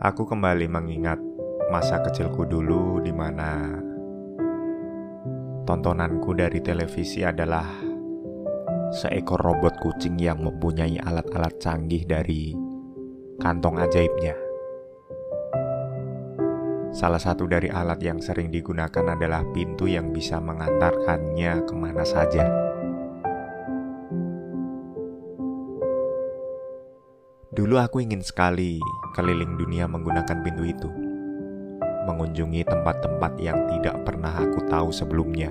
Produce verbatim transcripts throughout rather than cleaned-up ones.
Aku kembali mengingat masa kecilku dulu di mana tontonanku dari televisi adalah seekor robot kucing yang mempunyai alat-alat canggih dari kantong ajaibnya. Salah satu dari alat yang sering digunakan adalah pintu yang bisa mengantarkannya kemana saja. Dulu aku ingin sekali keliling dunia menggunakan pintu itu, mengunjungi tempat-tempat yang tidak pernah aku tahu sebelumnya.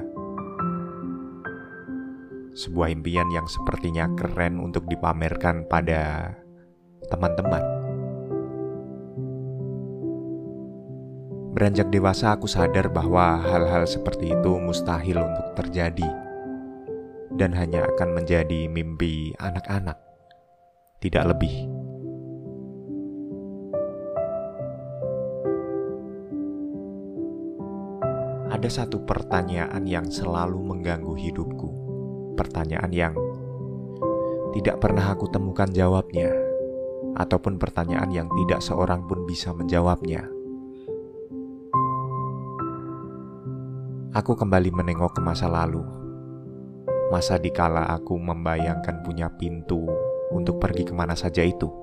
Sebuah impian yang sepertinya keren untuk dipamerkan pada teman-teman. Beranjak dewasa aku sadar bahwa hal-hal seperti itu mustahil untuk terjadi dan hanya akan menjadi mimpi anak-anak, tidak lebih. Ada satu pertanyaan yang selalu mengganggu hidupku. Pertanyaan yang tidak pernah aku temukan jawabnya, ataupun pertanyaan yang tidak seorang pun bisa menjawabnya. Aku kembali menengok ke masa lalu. Masa dikala aku membayangkan punya pintu untuk pergi kemana saja itu.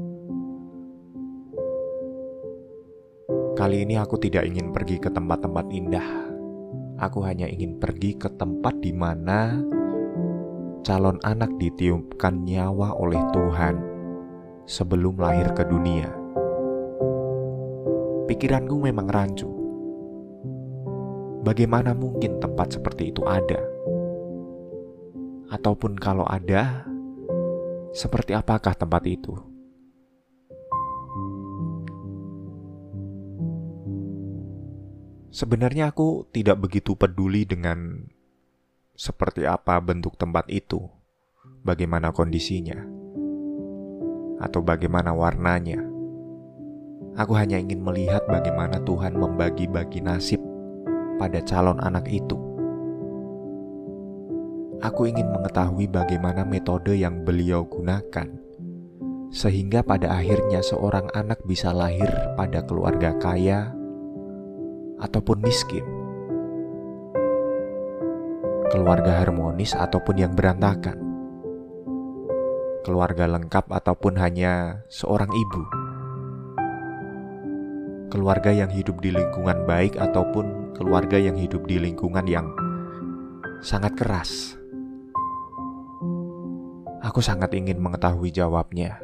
Kali ini aku tidak ingin pergi ke tempat-tempat indah. Aku hanya ingin pergi ke tempat di mana calon anak ditiupkan nyawa oleh Tuhan sebelum lahir ke dunia. Pikiranku memang rancu. Bagaimana mungkin tempat seperti itu ada? Ataupun kalau ada, seperti apakah tempat itu? Sebenarnya aku tidak begitu peduli dengan seperti apa bentuk tempat itu, bagaimana kondisinya, atau bagaimana warnanya. Aku hanya ingin melihat bagaimana Tuhan membagi-bagi nasib pada calon anak itu. Aku ingin mengetahui bagaimana metode yang beliau gunakan, sehingga pada akhirnya seorang anak bisa lahir pada keluarga kaya ataupun miskin, keluarga harmonis ataupun yang berantakan, keluarga lengkap ataupun hanya seorang ibu, keluarga yang hidup di lingkungan baik ataupun keluarga yang hidup di lingkungan yang sangat keras. Aku sangat ingin mengetahui jawabnya.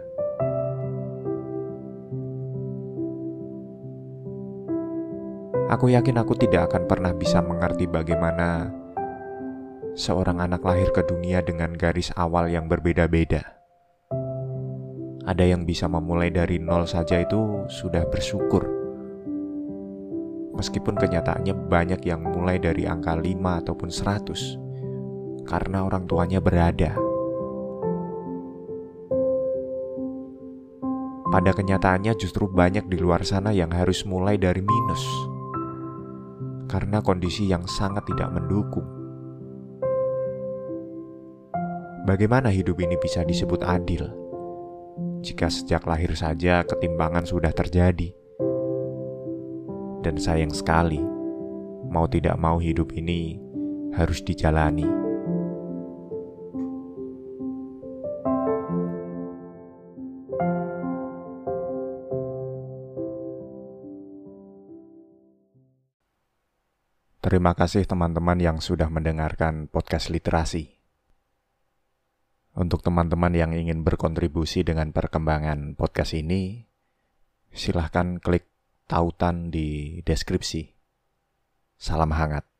Aku yakin aku tidak akan pernah bisa mengerti bagaimana seorang anak lahir ke dunia dengan garis awal yang berbeda-beda. Ada yang bisa memulai dari nol saja itu sudah bersyukur. Meskipun kenyataannya banyak yang mulai dari angka lima ataupun seratus karena orang tuanya berada. Pada kenyataannya justru banyak di luar sana yang harus mulai dari minus karena kondisi yang sangat tidak mendukung. Bagaimana hidup ini bisa disebut adil jika sejak lahir saja ketimpangan sudah terjadi? Dan sayang sekali, mau tidak mau hidup ini harus dijalani. Terima kasih teman-teman yang sudah mendengarkan podcast literasi. Untuk teman-teman yang ingin berkontribusi dengan perkembangan podcast ini, silahkan klik tautan di deskripsi. Salam hangat.